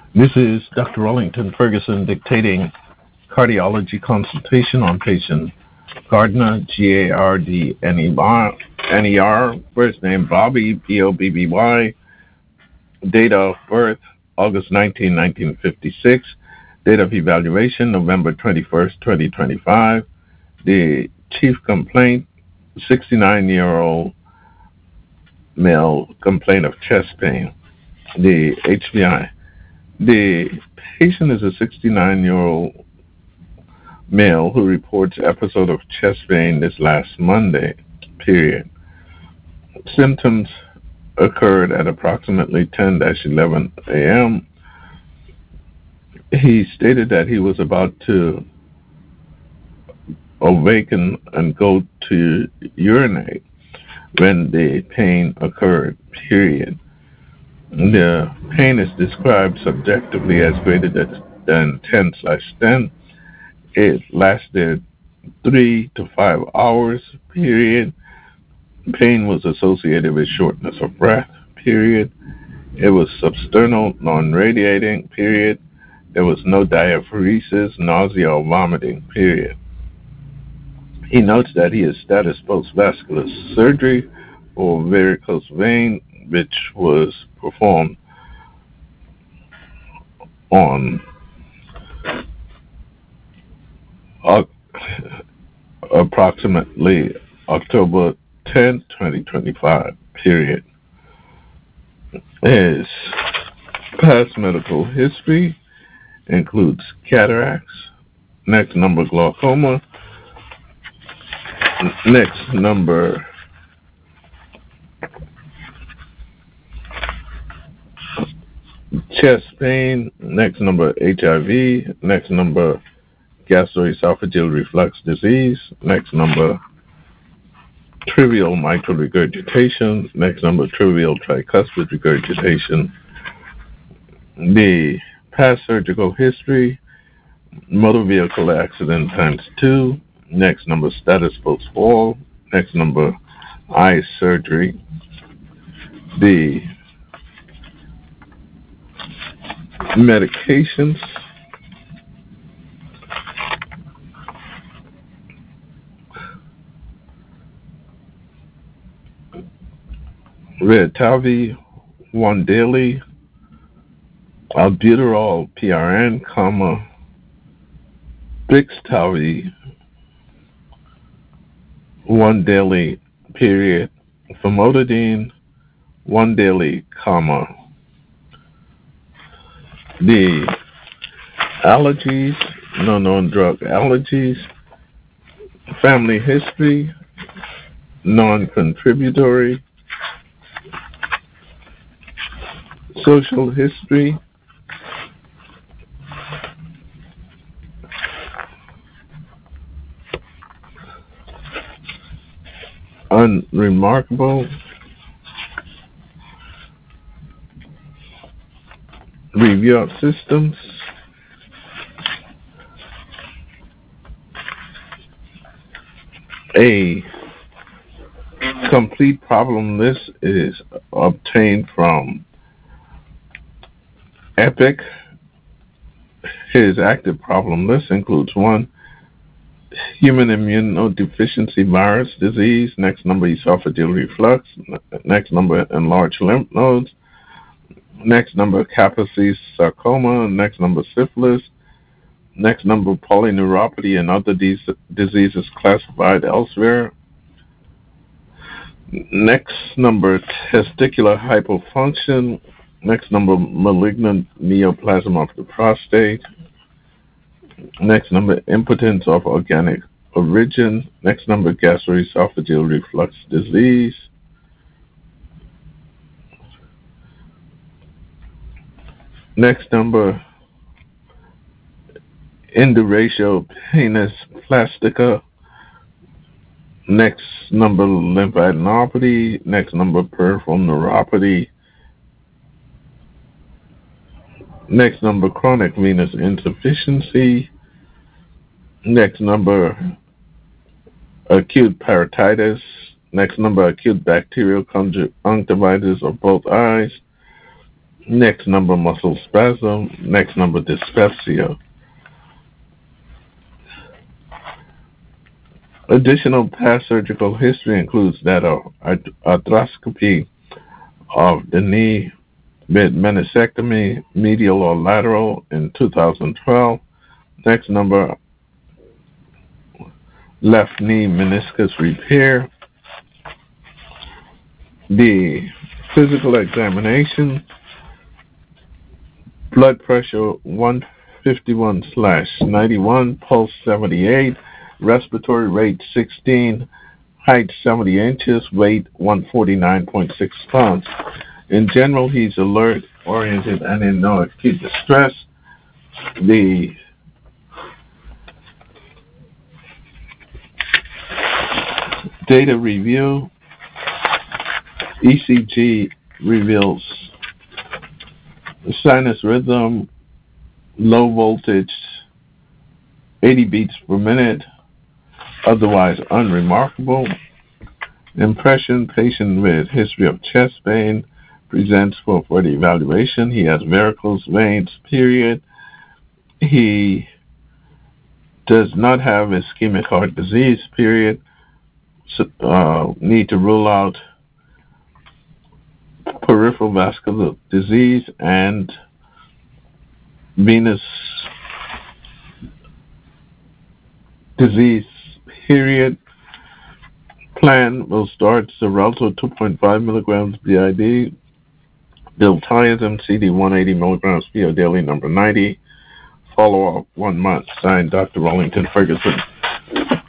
This is Dr. Wellington Ferguson dictating cardiology consultation on patient Gardner, Gardner, first name Bobby, Bobby, date of birth August 19, 1956, date of evaluation November 21st, 2025. The chief complaint, 69-year-old male, complaint of chest pain. The HBI. The patient is a 69-year-old male who reports episode of chest pain this last Monday, period. Symptoms occurred at approximately 10-11 a.m. He stated that he was about to awaken and go to urinate when the pain occurred, period. The pain is described subjectively as greater than 10/10. It lasted 3 to 5 hours, period. Pain was associated with shortness of breath, period. It was substernal, non-radiating, period. There was no diaphoresis, nausea, or vomiting, period. He notes that he has status post-vascular surgery for varicose vein, which was performed on uh, approximately October 10th, 2025, period. His past medical history includes cataracts, next number glaucoma, next number chest pain, next number HIV, next number gastroesophageal reflux disease, next number trivial mitral regurgitation, next number trivial tricuspid regurgitation. The past surgical history, motor vehicle accident times 2, next number status post fall, next number eye surgery. The medications, Redtavi, one daily, albuterol PRN, Bixtavi, one daily, period, famotidine, one daily, the allergies, no known drug allergies, family history, non-contributory, social history, unremarkable, review of systems. A complete problem list is obtained from Epic. His active problem list includes 1, human immunodeficiency virus disease, next number esophageal reflux, next number enlarged lymph nodes, next number Kaposi's sarcoma, next number syphilis, next number polyneuropathy and other diseases classified elsewhere, next number testicular hypofunction, next number malignant neoplasm of the prostate, next number impotence of organic origin, next number gastroesophageal reflux disease, next number endoratio penis plastica, next number lymphadenopathy, next number peripheral neuropathy, next number chronic venous insufficiency, next number acute parotitis, next number acute bacterial conjunctivitis of both eyes, Next number, muscle spasm. Next number, dyspepsia. Additional past surgical history includes that of arthroscopy of the knee with meniscectomy, medial or lateral, in 2012. Next number, left knee meniscus repair. The physical examination, blood pressure 151/91, pulse 78, respiratory rate 16, height 70 inches, weight 149.6 pounds. In general, he's alert, oriented, and in no acute distress. The data review, ECG reveals sinus rhythm, low voltage, 80 beats per minute, otherwise unremarkable. Impression, patient with history of chest pain, presents for the evaluation. He has varicose veins, period. He does not have ischemic heart disease, period. Need to rule out peripheral vascular disease and venous disease, period. Plan will start Xarelto 2.5 milligrams BID, diltiazem CD 180 milligrams PO daily, number 90. Follow up 1 month. Signed, Dr. Wellington Ferguson.